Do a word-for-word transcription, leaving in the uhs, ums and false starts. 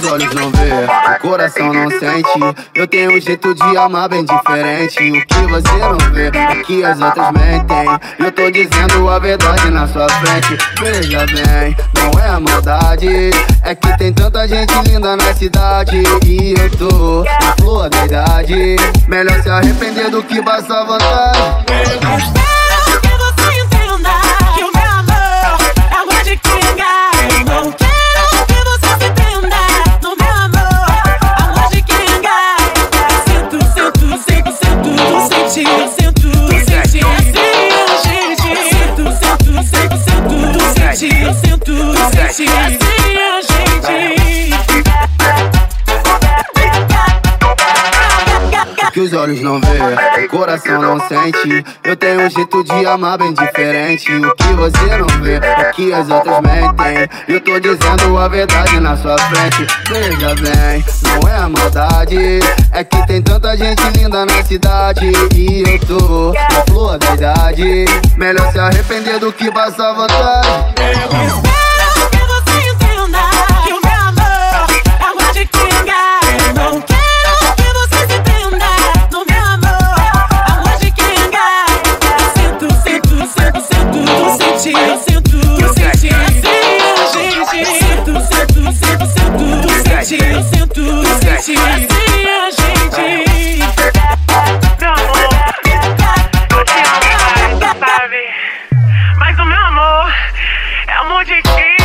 olhos não vê, o coração não sente. Eu tenho um jeito de amar bem diferente. O que você não vê é que as outras mentem. Eu tô dizendo a verdade na sua frente. Veja bem, não é a maldade, é que tem tanta gente linda na cidade. E eu tô na flor da idade. Melhor se arrepender do que passar vontade. Espero que você entenda que o meu amor é água de quenga. Eu não quero que você se prenda no meu amor, água de quenga. Sinto, sinto, sinto, sinto, tu senti, eu sinto, tu senti assim a gente. Sinto, sinto, sinto, sinto, tu senti, eu sinto, tu senti assim a gente. Que os olhos não vê, o coração não sente. Eu tenho um jeito de amar bem diferente. O que você não vê é que as outras mentem. Eu tô dizendo a verdade na sua frente. Veja bem, não é a maldade, é que tem tanta gente linda na cidade. E eu tô na flor da idade. Melhor se arrepender do que passar vontade. Espero que você entenda que o meu amor é água de quenga. Eu não quero que você se prenda no meu amor, água de quenga. Sinto, sinto, sinto, sinto, tu senti, eu sinto, tu senti assim a gente. Sinto, sinto, sinto, sinto, tu senti, eu sinto, tu senti assim a gente. Meu amor, eu te amo, sabe? Mas o meu amor é amor de quem?